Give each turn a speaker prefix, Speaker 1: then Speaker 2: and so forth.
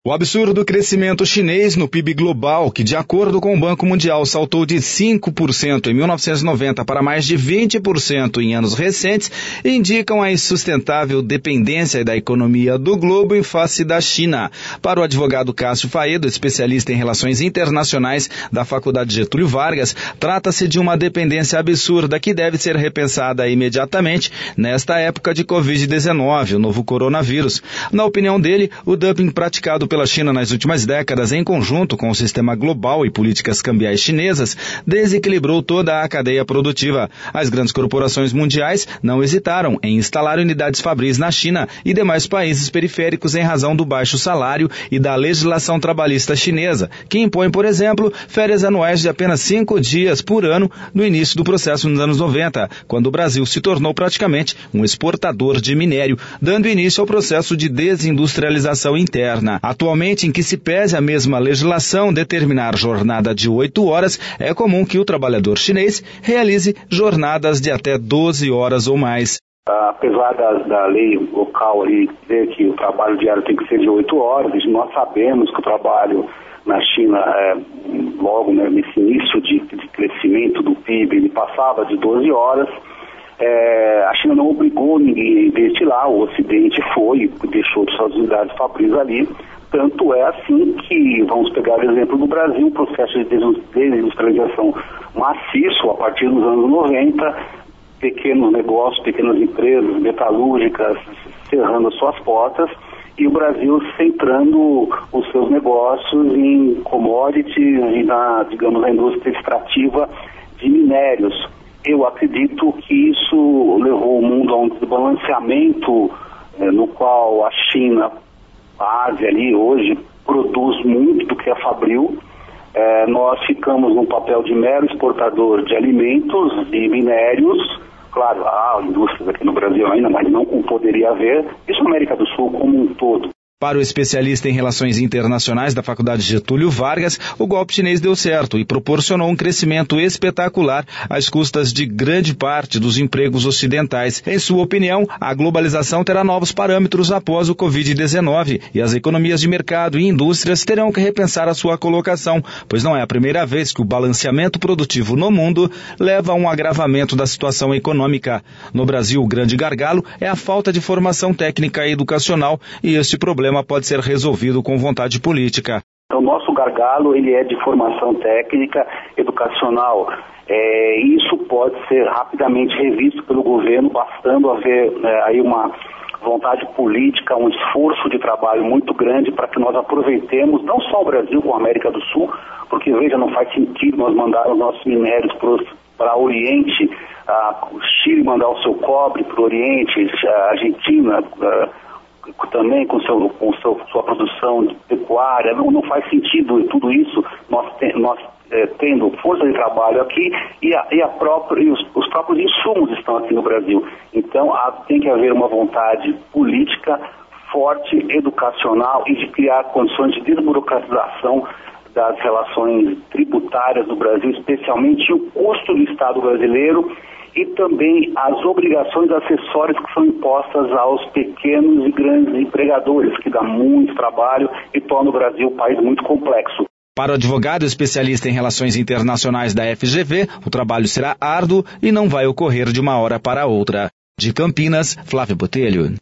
Speaker 1: O absurdo crescimento chinês no PIB global, que de acordo com o Banco Mundial saltou de 5% em 1990 para mais de 20% em anos recentes, indicam a insustentável dependência da economia do globo em face da China. Para o advogado Cássio Faedo, especialista em relações internacionais da Faculdade Getúlio Vargas, trata-se de uma dependência absurda que deve ser repensada imediatamente nesta época de Covid-19, o novo coronavírus. Na opinião dele, o dumping praticado pela China nas últimas décadas, em conjunto com o sistema global e políticas cambiais chinesas, desequilibrou toda a cadeia produtiva. As grandes corporações mundiais não hesitaram em instalar unidades fabris na China e demais países periféricos em razão do baixo salário e da legislação trabalhista chinesa, que impõe, por exemplo, férias anuais de apenas 5 dias por ano no início do processo nos anos 90, quando o Brasil se tornou praticamente um exportador de minério, dando início ao processo de desindustrialização interna. Atualmente, em que se pese a mesma legislação determinar jornada de 8 horas, é comum que o trabalhador chinês realize jornadas de até 12 horas ou mais.
Speaker 2: Apesar da lei local ali dizer que o trabalho diário tem que ser de 8 horas, nós sabemos que o trabalho na China, logo nesse início de crescimento do PIB, ele passava de 12 horas. A China não obrigou ninguém a investir lá, o Ocidente foi, deixou suas unidades fabris ali. Tanto é assim que, vamos pegar o exemplo do Brasil, o processo de desindustrialização maciço a partir dos anos 90, pequenos negócios, pequenas empresas metalúrgicas cerrando as suas portas, e o Brasil centrando os seus negócios em commodities e na indústria extrativa de minérios. Eu acredito que isso levou o mundo a um desbalanceamento no qual a China, a Ásia ali hoje produz muito do que é fabril. Nós ficamos num papel de mero exportador de alimentos e minérios. Claro, há indústrias aqui no Brasil ainda, mas não como poderia haver. Isso na América do Sul como um todo.
Speaker 1: Para o especialista em relações internacionais da Faculdade Getúlio Vargas, o golpe chinês deu certo e proporcionou um crescimento espetacular às custas de grande parte dos empregos ocidentais. Em sua opinião, a globalização terá novos parâmetros após o Covid-19 e as economias de mercado e indústrias terão que repensar a sua colocação, pois não é a primeira vez que o balanceamento produtivo no mundo leva a um agravamento da situação econômica. No Brasil, o grande gargalo é a falta de formação técnica e educacional e este problema pode ser resolvido com vontade política.
Speaker 2: O nosso gargalo ele é de formação técnica, educacional. Isso pode ser rapidamente revisto pelo governo, bastando haver aí uma vontade política, um esforço de trabalho muito grande para que nós aproveitemos não só o Brasil como a América do Sul, porque veja, não faz sentido nós mandarmos nossos minérios para o Oriente, o Chile mandar o seu cobre para o Oriente, a Argentina também com sua produção pecuária. Não faz sentido tudo isso, nós tendo força de trabalho aqui e os próprios insumos estão aqui no Brasil. Então tem que haver uma vontade política forte, educacional e de criar condições de desburocratização das relações tributárias do Brasil, especialmente o custo do Estado brasileiro e também as obrigações acessórias que são impostas aos pequenos e grandes empregadores, que dá muito trabalho e torna o Brasil um país muito complexo.
Speaker 1: Para o advogado especialista em relações internacionais da FGV, o trabalho será árduo e não vai ocorrer de uma hora para outra. De Campinas, Flávio Botelho.